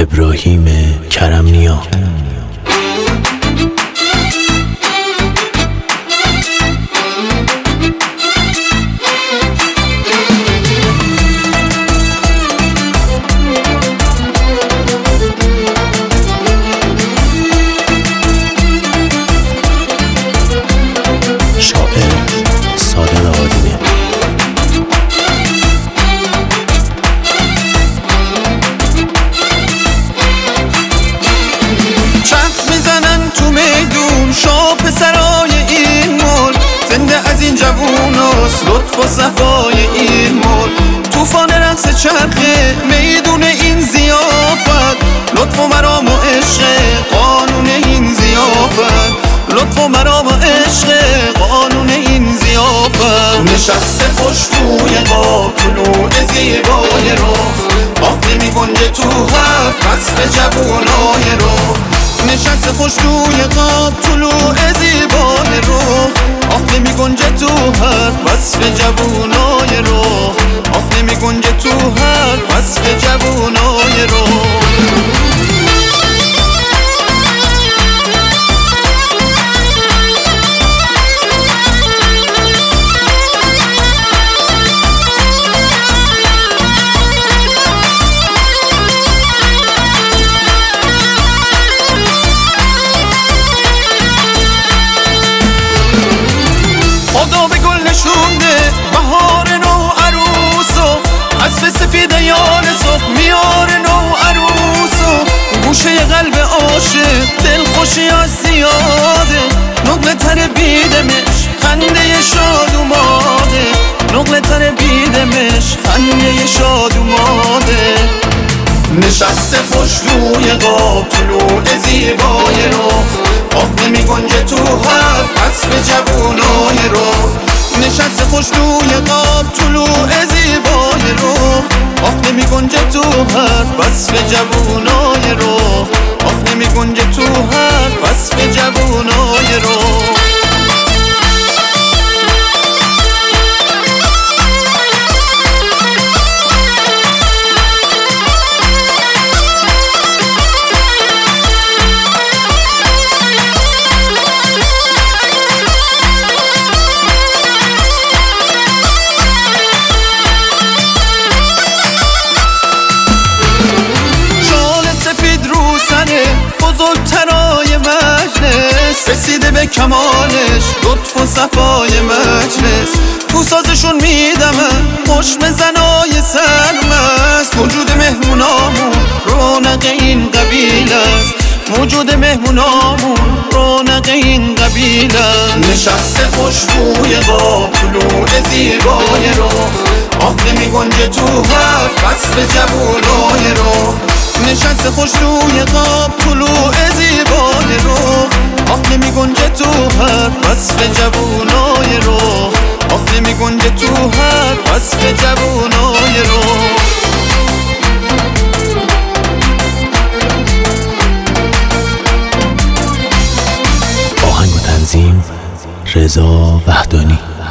ابراهیم کرم‌نیا. لطف و صفای این ملک، طوفان رقص چرخه میدون این ضیافت، لطف و مرام و عشق قانون این ضیافت، لطف و مرام و عشق قانون این ضیافت. نشسته خوش توی قاب طلوع زیبای رخ، آخه می گنجه تو هر فصل جوونای رخ. نشسته خوش توی قاب طلوع زیبای رخ، آخه می گنجه تو هر فصل جوونای رخ، آخه می گنجه تو هر فصل جوونای رخ. خدا به گل نشونده بهار نو عروسو، اسب سفید یار صبح میار نو عروسو. گوشه قلب عاشق دل خوشی از زیاده، نقل تر بیدمش خنده شاد اوماده، نقل تر بیدمش خنده شاد اوماده. نشسته خوش روی قاب طلوع زیبای رخ، آخه می گنجه تو هر فصل جوونای رخ. نشسته خوش روی قاب طلوع زیبای رخ، آخه می گنجه تو هر فصل جوونای رخ، آخه می گنجه تو هر فصل جوونای رخ. بزرگترای مجلس رسیده به کمالش، لطف و صفای مجلس. تو سازشون میدمن خوش به زنای سرمست، وجود مهمونامون رونق این قبیل است، وجود مهمونامون رونق این قبیل است. نشسته خوش روی قاب طلوع زیبای رخ، آخه می گنجه تو هر فصل جوونای رخ. نشسته خوش روی قاب طلوع زیبای رخ، آخه می گنجه تو هر فصل جوونای رخ، آخه می گنجه تو هر فصل جوونای رخ. آهنگ و تنظیم رضا و